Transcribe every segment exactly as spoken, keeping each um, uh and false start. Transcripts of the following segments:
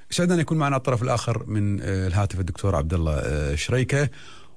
سعدنا أن يكون معنا الطرف الآخر من الهاتف الدكتور عبد الله شريكة،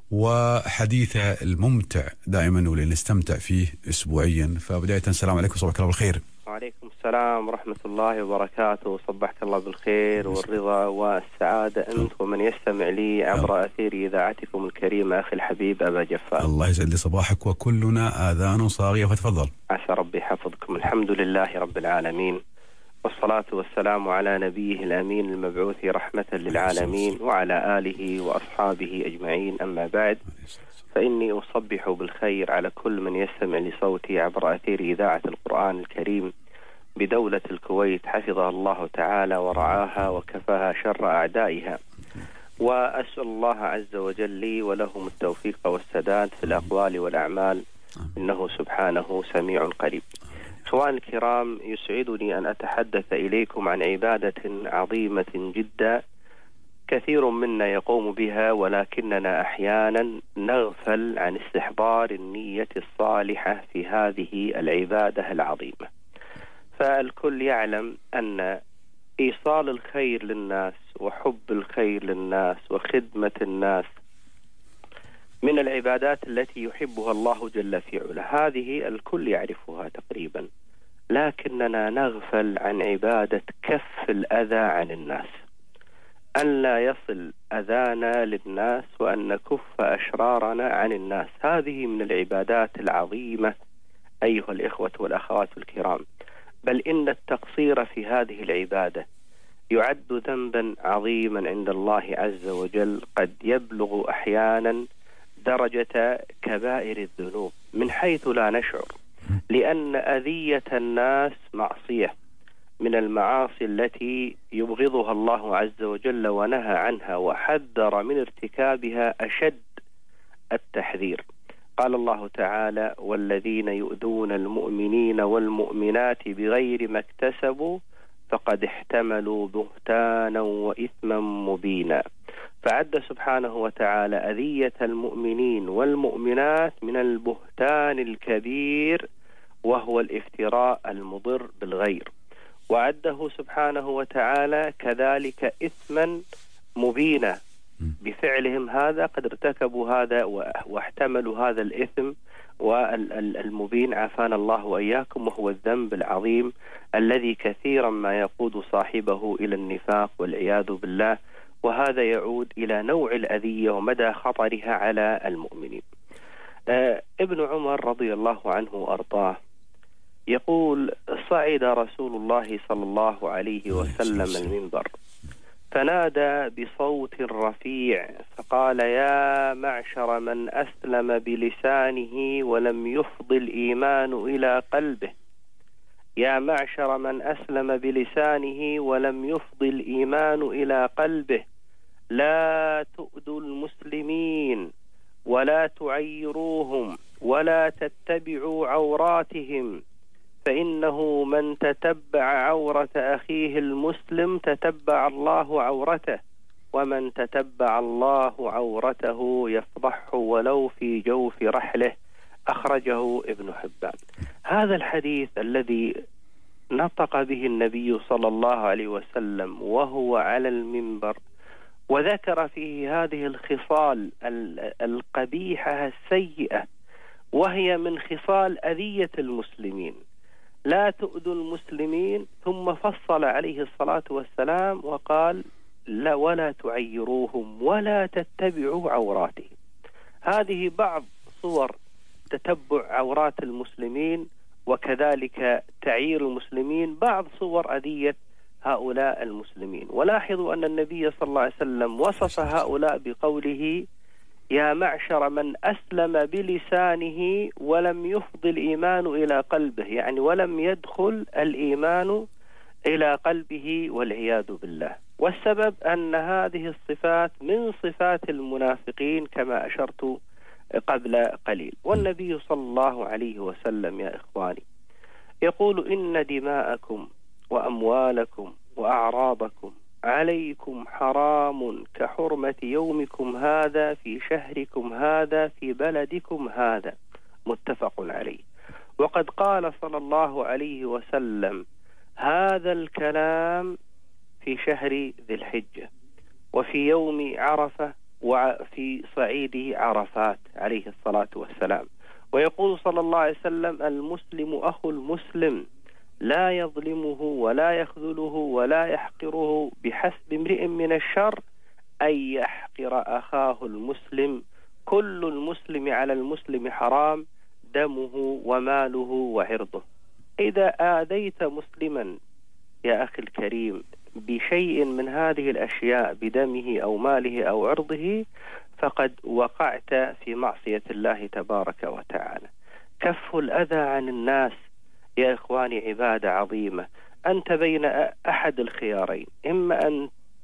وحديثه الممتع دائما واللي نستمتع فيه أسبوعيا. فبداية السلام عليكم، صباحك الله بالخير. وعليكم السلام ورحمة الله وبركاته، صبحك الله بالخير والرضا والسعادة أنت ومن يستمع لي عبر أثير إذاعتكم الكريمة أخي الحبيب أبا جفار. الله يسعد لي صباحك وكلنا آذان صاغية، فتفضل. عسى ربي يحفظكم. الحمد لله رب العالمين، والصلاة والسلام على نبيه الأمين المبعوث رحمة للعالمين وعلى آله وأصحابه أجمعين. أما بعد، فإني أصبح بالخير على كل من يستمع لصوتي عبر أثير إذاعة القرآن الكريم بدولة الكويت، حفظها الله تعالى ورعاها وكفاها شر أعدائها، وأسأل الله عز وجل لي ولهم التوفيق والسداد في الأقوال والأعمال، إنه سبحانه سميع قريب. إخواني الكرام، يسعدني أن أتحدث إليكم عن عبادة عظيمة جدا كثير منا يقوم بها، ولكننا أحيانا نغفل عن استحضار النية الصالحة في هذه العبادة العظيمة. فالكل يعلم أن إيصال الخير للناس وحب الخير للناس وخدمة الناس من العبادات التي يحبها الله جل في علا، هذه الكل يعرفها تقريبا، لكننا نغفل عن عبادة كف الأذى عن الناس، أن لا يصل أذانا للناس وأن نكف أشرارنا عن الناس. هذه من العبادات العظيمة أيها الإخوة والأخوات الكرام، بل إن التقصير في هذه العبادة يعد ذنبا عظيما عند الله عز وجل، قد يبلغ أحيانا درجة كبائر الذنوب من حيث لا نشعر، لأن أذية الناس معصية من المعاصي التي يبغضها الله عز وجل ونهى عنها وحذر من ارتكابها أشد التحذير. قال الله تعالى: والذين يؤذون المؤمنين والمؤمنات بغير ما اكتسبوا فقد احتملوا بهتانا وإثما مبينا. فعد سبحانه وتعالى أذية المؤمنين والمؤمنات من البهتان الكبير، وهو الافتراء المضر بالغير، وعده سبحانه وتعالى كذلك إثما مبينا بفعلهم هذا، قد ارتكبوا هذا واحتملوا هذا الإثم والمبين، عافانا الله وإياكم، وهو الذنب العظيم الذي كثيرا ما يقود صاحبه إلى النفاق والعياذ بالله، وهذا يعود إلى نوع الأذية ومدى خطرها على المؤمنين. آه ابن عمر رضي الله عنه وأرضاه يقول: صعد رسول الله صلى الله عليه وسلم المنبر فنادى بصوت رفيع فقال: يا معشر من أسلم بلسانه ولم يفض الإيمان إلى قلبه، يا معشر من أسلم بلسانه ولم يفض الإيمان إلى قلبه، لا تؤذوا المسلمين ولا تعيروهم ولا تتبعوا عوراتهم، فإنه من تتبع عورة أخيه المسلم تتبع الله عورته، ومن تتبع الله عورته يفضحه ولو في جوف رحله. أخرجه ابن حبان. هذا الحديث الذي نطق به النبي صلى الله عليه وسلم وهو على المنبر، وذكر فيه هذه الخصال القبيحة السيئة، وهي من خصال أذية المسلمين، لا تؤذوا المسلمين، ثم فصل عليه الصلاة والسلام وقال: لا ولا تعيروهم ولا تتبعوا عوراتهم. هذه بعض صور تتبع عورات المسلمين وكذلك تعيير المسلمين، بعض صور أذية هؤلاء المسلمين. ولاحظوا أن النبي صلى الله عليه وسلم وصف هؤلاء بقوله: يا معشر من أسلم بلسانه ولم يفض الإيمان إلى قلبه، يعني ولم يدخل الإيمان إلى قلبه والعياذ بالله. والسبب أن هذه الصفات من صفات المنافقين كما أشرت قبل قليل. والنبي صلى الله عليه وسلم يا إخواني يقول: إن دماءكم وأموالكم وأعراضكم عليكم حرام كحرمة يومكم هذا في شهركم هذا في بلدكم هذا، متفق عليه. وقد قال صلى الله عليه وسلم هذا الكلام في شهر ذي الحجة، وفي يوم عرفة، وفي صعيد عرفات عليه الصلاة والسلام. ويقول صلى الله عليه وسلم: المسلم أخو المسلم لا يظلمه ولا يخذله ولا يحقره، بحسب امرئ من الشر أن يحقر أخاه المسلم، كل المسلم على المسلم حرام، دمه وماله وعرضه. إذا آذيت مسلما يا أخي الكريم بشيء من هذه الأشياء، بدمه أو ماله أو عرضه، فقد وقعت في معصية الله تبارك وتعالى. كف الأذى عن الناس يا إخواني عبادة عظيمة. أنت بين أحد الخيارين: إما أن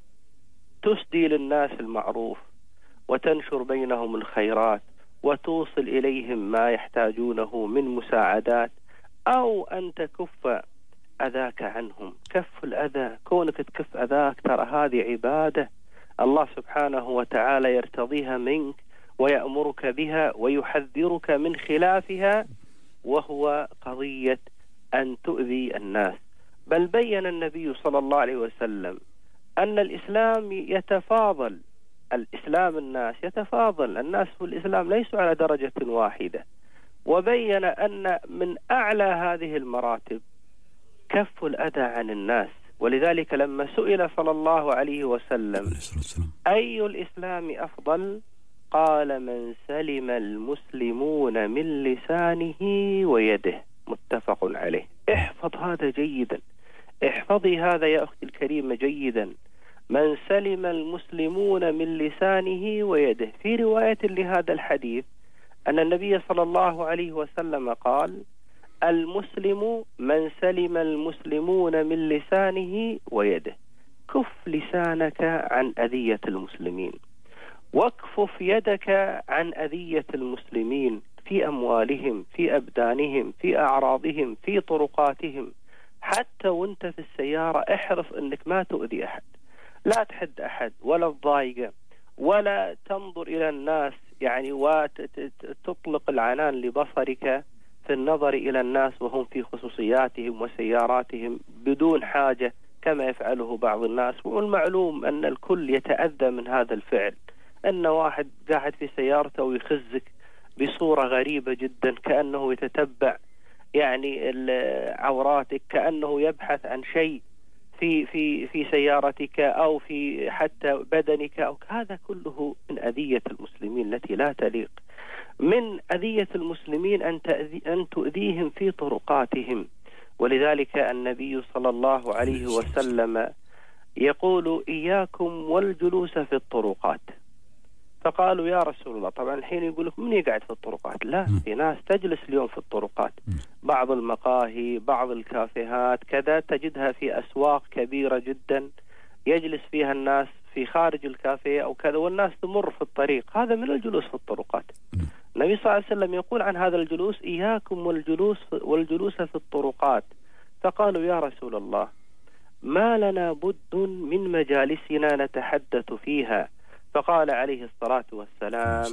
تسدي للناس المعروف وتنشر بينهم الخيرات وتوصل إليهم ما يحتاجونه من مساعدات، أو أن تكف أذاك عنهم. كف الأذى، كونك تكف أذاك، ترى هذه عبادة الله سبحانه وتعالى يرتضيها منك ويأمرك بها ويحذرك من خلافها، وهو قضية أن تؤذي الناس. بل بين النبي صلى الله عليه وسلم أن الإسلام يتفاضل، الإسلام الناس يتفاضل، الناس في الإسلام ليسوا على درجة واحدة، وبين أن من أعلى هذه المراتب كف الأذى عن الناس. ولذلك لما سئل صلى الله عليه وسلم أي الإسلام أفضل، قال: من سلم المسلمون من لسانه ويده، متفق عليه. احفظ هذا جيدا، احفظي هذا يا أختي الكريمة جيدا: من سلم المسلمون من لسانه ويده. في رواية لهذا الحديث أن النبي صلى الله عليه وسلم قال: المسلم من سلم المسلمون من لسانه ويده. كف لسانك عن أذية المسلمين، واكفف يدك عن أذية المسلمين في أموالهم، في أبدانهم، في أعراضهم، في طرقاتهم. حتى وانت في السيارة احرص انك ما تؤذي أحد، لا تحد أحد ولا تضايقه ولا تنظر إلى الناس يعني وتطلق العنان لبصرك في النظر إلى الناس وهم في خصوصياتهم وسياراتهم بدون حاجة كما يفعله بعض الناس. والمعلوم أن الكل يتأذى من هذا الفعل، أن واحد قاعد في سيارته ويخزك بصورة غريبة جدا، كأنه يتتبع يعني عوراتك، كأنه يبحث عن شيء في في في سيارتك أو في حتى بدنك، أو هذا كله من أذية المسلمين التي لا تليق. من أذية المسلمين أن تأذي أن تؤذيهم في طرقاتهم. ولذلك النبي صلى الله عليه وسلم يقول: إياكم والجلوس في الطرقات. فقالوا: يا رسول الله، طبعا الحين يقول لك من يقعد في الطرقات؟ لا، في ناس تجلس اليوم في الطرقات، بعض المقاهي، بعض الكافيهات كذا تجدها في أسواق كبيرة جدا يجلس فيها الناس في خارج الكافيه أو كذا، والناس تمر في الطريق. هذا من الجلوس في الطرقات. النبي صلى الله عليه وسلم يقول عن هذا الجلوس: إياكم والجلوس والجلوس في الطرقات. فقالوا: يا رسول الله، ما لنا بد من مجالسنا نتحدث فيها. فقال عليه الصلاة والسلام: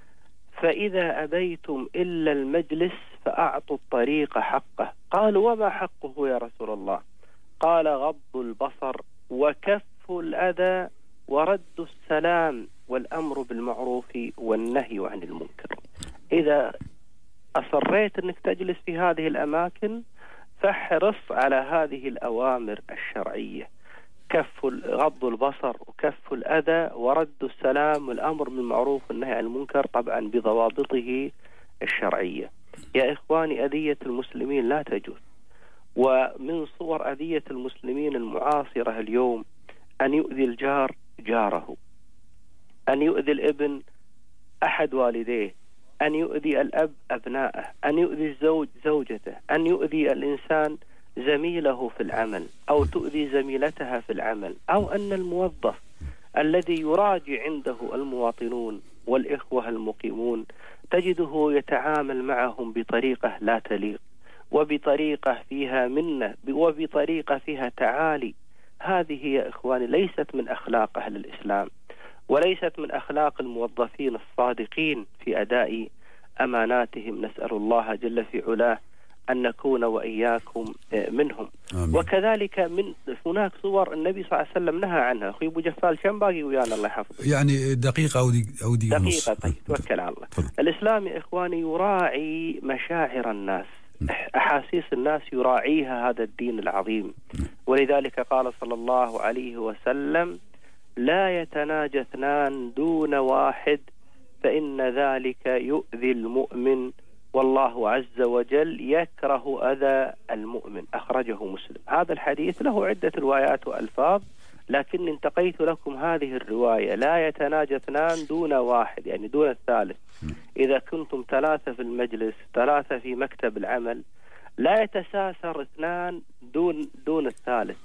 فإذا أبيتم إلا المجلس فأعطوا الطريق حقه. قالوا: وما حقه يا رسول الله؟ قال: غض البصر وكف الأذى ورد السلام والأمر بالمعروف والنهي عن المنكر. إذا أصريت أنك تجلس في هذه الأماكن فاحرص على هذه الأوامر الشرعية: كف غض البصر وكف الأذى ورد السلام والأمر بالمعروف والنهي عن المنكر، طبعا بضوابطه الشرعية. يا إخواني، أذية المسلمين لا تجوز. ومن صور أذية المسلمين المعاصرة اليوم أن يؤذي الجار جاره، أن يؤذي الابن أحد والديه، أن يؤذي الأب أبنائه، أن يؤذي الزوج زوجته، أن يؤذي الإنسان زميله في العمل أو تؤذي زميلتها في العمل، أو أن الموظف الذي يراجع عنده المواطنون والإخوة المقيمون تجده يتعامل معهم بطريقة لا تليق، وبطريقة فيها منة، وبطريقة فيها تعالي. هذه يا إخواني ليست من أخلاق أهل الإسلام، وليست من أخلاق الموظفين الصادقين في أداء أماناتهم. نسأل الله جل في علاه أن نكون وإياكم منهم. آمين. وكذلك من هناك صور النبي صلى الله عليه وسلم نهى عنها. أخوي أبو جفال كم باقي ويانا الله يحفظك؟ يعني دقيقة أو دي أو دي دقيقة ونص. طيب توكل على الله. فضل. الإسلام يا إخواني يراعي مشاعر الناس، أحاسيس الناس يراعيها هذا الدين العظيم. ولذلك قال صلى الله عليه وسلم: لا يتناجى اثنان دون واحد فإن ذلك يؤذي المؤمن والله عز وجل يكره أذى المؤمن. أخرجه مسلم. هذا الحديث له عدة روايات وألفاظ، لكن انتقيت لكم هذه الرواية: لا يتناجى اثنان دون واحد، يعني دون الثالث. إذا كنتم ثلاثة في المجلس، ثلاثة في مكتب العمل، لا يتساسر اثنان دون دون الثالث،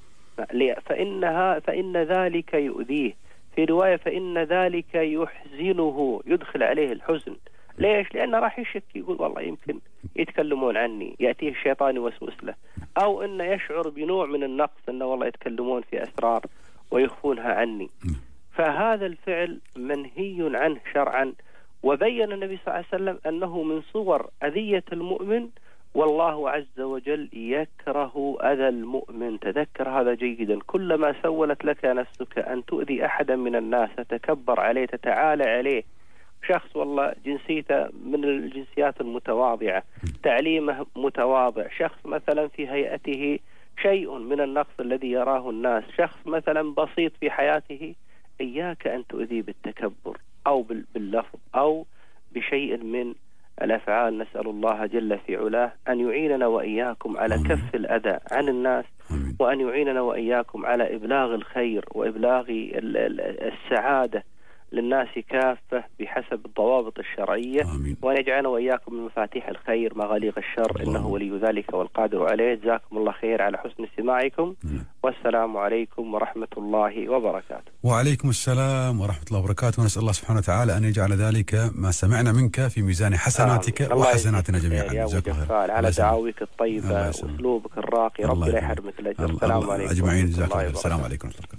فإنها فإن ذلك يؤذيه. في رواية: فإن ذلك يحزنه، يدخل عليه الحزن. ليش؟ لأنه راح يشك، يقول والله يمكن يتكلمون عني، يأتيه الشيطان يوسوس له، أو إنه يشعر بنوع من النقص، إنه والله يتكلمون في أسرار ويخفونها عني. فهذا الفعل منهي عنه شرعا. وبين النبي صلى الله عليه وسلم أنه من صور أذية المؤمن، والله عز وجل يكره أذى المؤمن. تذكر هذا جيدا. كلما سولت لك نفسك أن تؤذي أحدا من الناس، تتكبر عليه، تتعالى عليه، شخص والله جنسيته من الجنسيات المتواضعة، تعليمه متواضع، شخص مثلا في هيئته شيء من النقص الذي يراه الناس، شخص مثلا بسيط في حياته، إياك أن تؤذي بالتكبر أو باللفظ أو بشيء من الأفعال. نسأل الله جل في علاه أن يعيننا وإياكم على كف الأذى عن الناس، وأن يعيننا وإياكم على إبلاغ الخير وإبلاغ السعادة للناس كافة بحسب الضوابط الشرعية. آمين. وأن يجعلنا وإياكم من مفاتيح الخير مغاليق الشر، إنه ولي ذلك والقادر عليه. جزاكم الله خير على حسن استماعكم. م. والسلام عليكم ورحمة الله وبركاته. وعليكم السلام ورحمة الله وبركاته. ونسأل الله سبحانه وتعالى أن يجعل ذلك ما سمعنا منك في ميزان حسناتك آه. وحسناتنا جميعا. يا أبو جفال على دعاويك الطيبة وأسلوبك الراقي، ربي لا يحرمك الأجر. السلام عليكم أجمعين. السلام عليكم ورحمة الله.